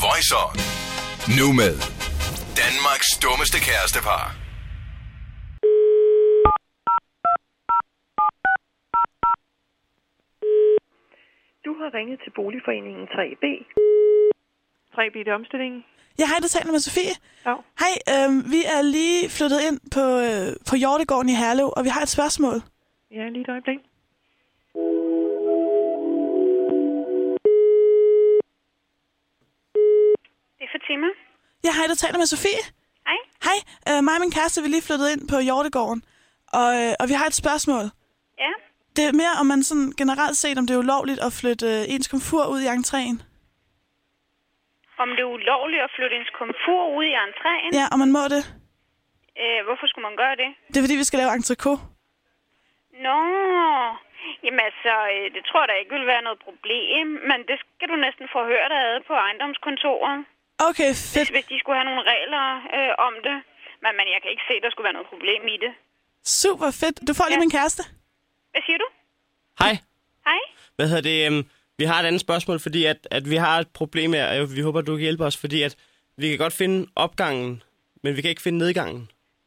Voice On. Nu med Danmarks dummeste kærestepar. Du har ringet til Boligforeningen 3B. 3B, det er omstillingen. Ja, hej, du taler med Sofie. Ja. Hej, vi er lige flyttet ind på Hjortegården i Herlev, og vi har et spørgsmål. Ja, lige et øjeblik. Det er Fatima. Ja, hej, du taler med Sofie. Hej. Hej, mig og min kæreste er lige flyttet ind på Hjortegården, og vi har et spørgsmål. Ja. Det er mere, om man sådan generelt set, om det er ulovligt at flytte ens komfur ud i entréen. Om det er ulovligt at flytte ens komfur ud i entréen? Ja, og man må det. Hvorfor skulle man gøre det? Det er fordi, vi skal lave entrecôte. Nå, jamen altså, det tror jeg da ikke vil være noget problem, men det skal du næsten få hørt ad på ejendomskontoret. Okay, fedt. Hvis de skulle have nogle regler om det. Men jeg kan ikke se, at der skulle være noget problem i det. Super fedt. Du får lige min kæreste. Hvad siger du? Hej. Hej. Hvad hedder det? Vi har et andet spørgsmål, fordi at vi har et problem her, og vi håber, du kan hjælpe os, fordi at vi kan godt finde opgangen, men vi kan ikke finde nedgangen.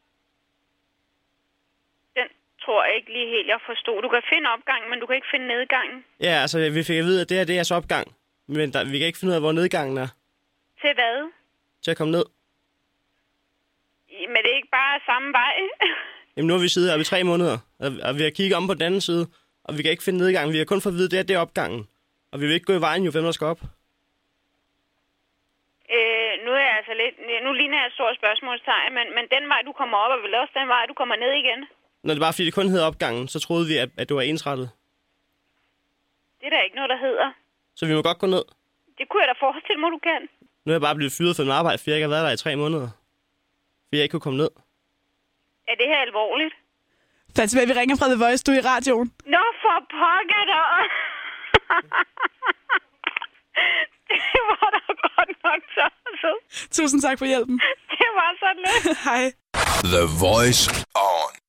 Den tror jeg ikke lige helt, jeg forstod. Du kan finde opgangen, men du kan ikke finde nedgangen. Ja, altså vi fik at vide, at det her det er jeres opgang, men vi kan ikke finde ud af, hvor nedgangen er. Til hvad? Til at komme ned. Men det er ikke bare samme vej. Jamen nu har vi siddet her i 3 måneder, og vi har kigget om på den anden side, og vi kan ikke finde nedgangen. Vi har kun fået at vide, at det er opgangen. Og vi vil ikke gå i vejen, jo hvem der skal op. Nu er jeg altså lidt... Nu ligner jeg et stort spørgsmålstegn, men den vej, du kommer op, er vel også den vej, du kommer ned igen? Når det bare fordi det kun hedder opgangen, så troede vi, at det var ensrettet. Det er der ikke noget, der hedder. Så vi må godt gå ned. Det kunne jeg da forestille mig, du kan. Nu er jeg bare blevet fyret for mit arbejde, for jeg ikke har været der i 3 måneder. Fordi jeg ikke kunne komme ned. Er det her alvorligt? Fatima, vi ringer fra The Voice, du er i radioen. Nå, for pokker dig! Det var da godt nok så. Tusind tak for hjælpen. Det var så lidt. Hej. The Voice